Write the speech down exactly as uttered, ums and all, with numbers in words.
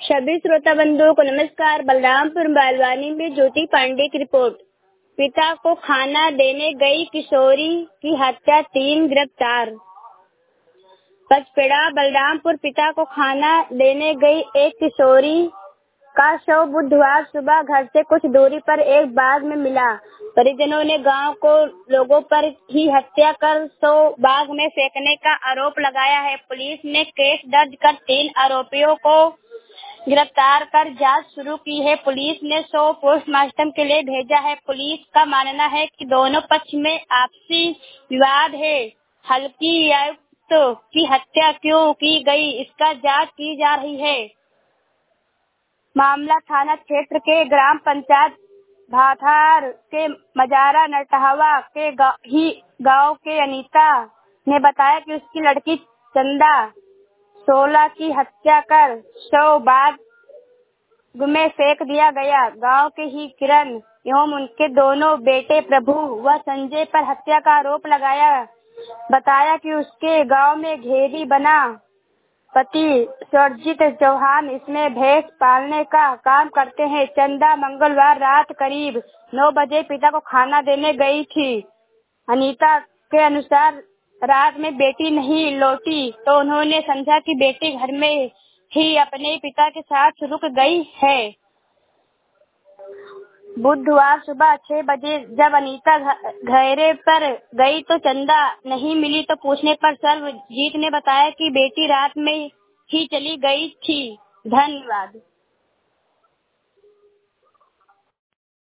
सभी श्रोता बंधुओं को नमस्कार। बलरामपुर बालवानी में ज्योति पांडे की रिपोर्ट। पिता को खाना देने गई किशोरी की हत्या, तीन गिरफ्तार। पचपेड़ा बलरामपुर पिता को खाना देने गई एक किशोरी का शव बुधवार सुबह घर से कुछ दूरी पर एक बाग में मिला। परिजनों ने गांव को लोगों पर ही हत्या कर शव बाग में फेंकने का आरोप लगाया है। पुलिस ने केस दर्ज कर तीन आरोपियों को गिरफ्तार कर जांच शुरू की है। पुलिस ने शव पोस्टमार्टम के लिए भेजा है। पुलिस का मानना है कि दोनों पक्ष में आपसी विवाद है। हल्की आयुक्त की हत्या क्यों की गई, इसका जांच की जा रही है। मामला थाना क्षेत्र के ग्राम पंचायत भाथार के मजारा नटहवा के गांव के अनीता ने बताया कि उसकी लड़की चंदा सोलह की हत्या कर शव बाग में फेंक दिया गया। गांव के ही किरण एवं उनके दोनों बेटे प्रभु व संजय पर हत्या का आरोप लगाया। बताया कि उसके गांव में घेरी बना पति स्वर्जित चौहान इसमें भैंस पालने का काम करते हैं। चंदा मंगलवार रात करीब नौ बजे पिता को खाना देने गई थी। अनीता के अनुसार रात में बेटी नहीं लौटी तो उन्होंने समझा कि बेटी घर में ही अपने पिता के साथ रुक गई है। बुधवार सुबह छह बजे जब अनीता घेरे पर गई तो चंदा नहीं मिली तो पूछने पर सर्वजीत ने बताया कि बेटी रात में ही चली गई थी। धन्यवाद।